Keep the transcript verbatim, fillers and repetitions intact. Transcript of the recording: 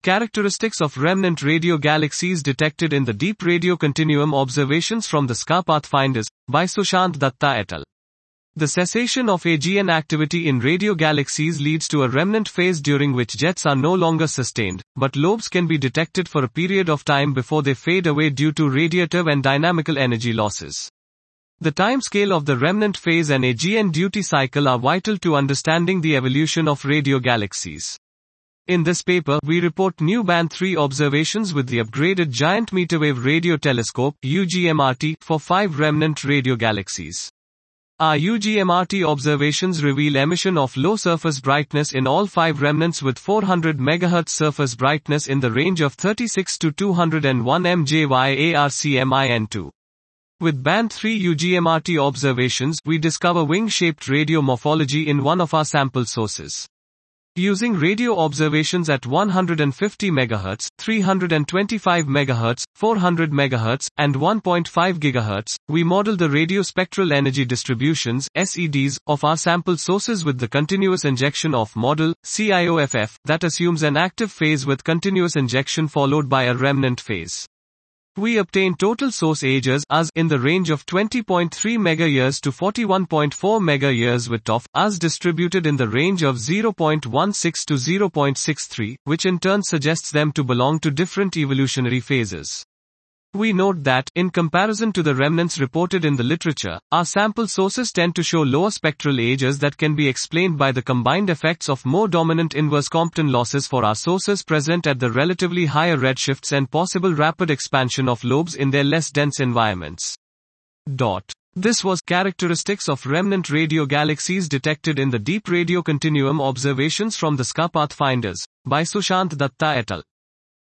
Characteristics of remnant radio galaxies detected in the Deep Radio Continuum observations from the S C A Pathfinders, by Sushant Datta et al. The cessation of A G N activity in radio galaxies leads to a remnant phase during which jets are no longer sustained, but lobes can be detected for a period of time before they fade away due to radiative and dynamical energy losses. The time scale of the remnant phase and A G N duty cycle are vital to understanding the evolution of radio galaxies. In this paper, we report new Band three observations with the upgraded Giant Meterwave Radio Telescope U G M R T for five remnant radio galaxies. Our U G M R T observations reveal emission of low surface brightness in all five remnants with four hundred megahertz surface brightness in the range of thirty-six to two hundred one M J Y A R C M I N two. With Band three U G M R T observations, we discover wing-shaped radio morphology in one of our sample sources. Using radio observations at one hundred fifty megahertz, three hundred twenty-five megahertz, four hundred megahertz, and one point five gigahertz, we model the radio spectral energy distributions S E Ds of our sample sources with the continuous injection of model C I O F F that assumes an active phase with continuous injection followed by a remnant phase. We obtain total source ages as in the range of twenty point three megayears to forty-one point four megayears with T O F as distributed in the range of zero point one six to zero point six three, which in turn suggests them to belong to different evolutionary phases. We note that, in comparison to the remnants reported in the literature, our sample sources tend to show lower spectral ages that can be explained by the combined effects of more dominant inverse Compton losses for our sources present at the relatively higher redshifts and possible rapid expansion of lobes in their less dense environments. Dot. This was Characteristics of Remnant Radio Galaxies Detected in the Deep Radio Continuum Observations from the S C A Pathfinders, by Sushant Datta et al.